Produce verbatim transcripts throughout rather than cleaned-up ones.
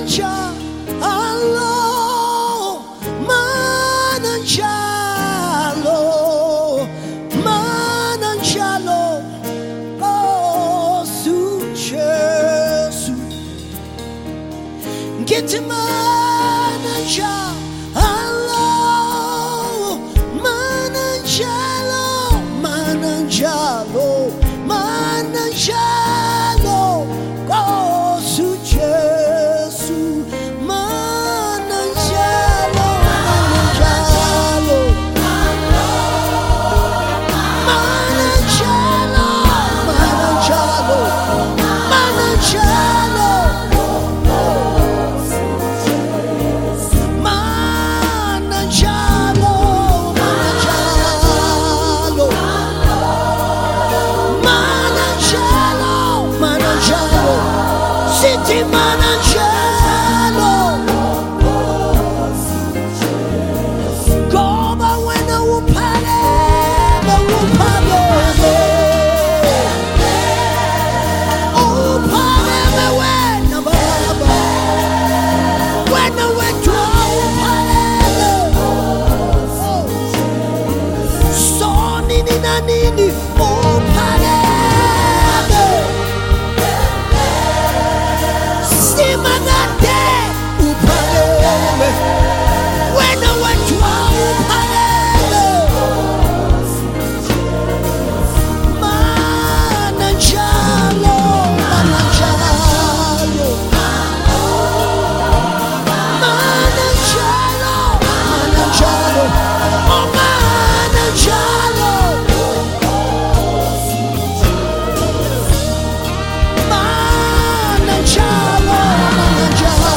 Mananjalo, Mananjalo, Mananjalo, oh, su Jesu, get to Mananjalo, Mananjalo, Mananjalo, Mananjalo, oh, su Jesu, Mananjalo, Mananjalo, Mananjalo, Mananjalo, Mananjalo, Mananjalo, Mananjalo, Mananjalo, City Mananjalo, Goba wena upale, upale, upale wena baba, wena wetu upale, so nini na nini upale. Simagate upale, wena wetu upale, Mananjalo, Mananjalo, Mananjalo, Mananjalo, oh Mananjalo, Mananjalo, Mananjalo,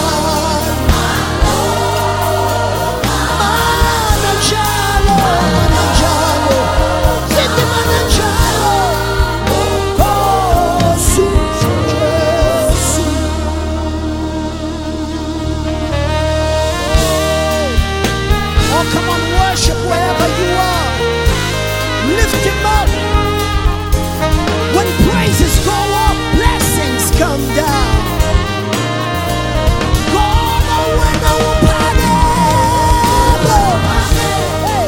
Mananjalo, Mananjalo, City Mananjalo, oh, su Jesu. Oh, come on, worship wherever you are. Lift him up. When praises go up, blessings come down. God, oh, when I will pardon. Hey.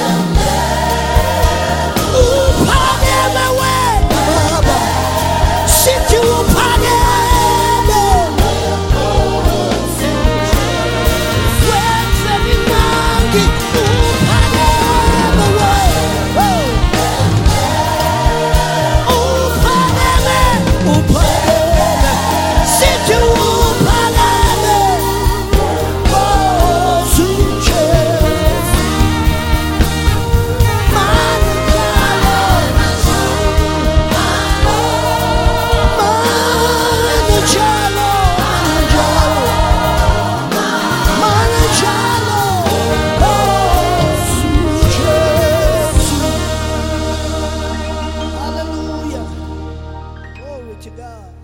Ooh, pardon my way, Baba. Sit you will pardon. Where's every monkey? Ooh, pardon my way. Oh. Hallelujah. Glory to God.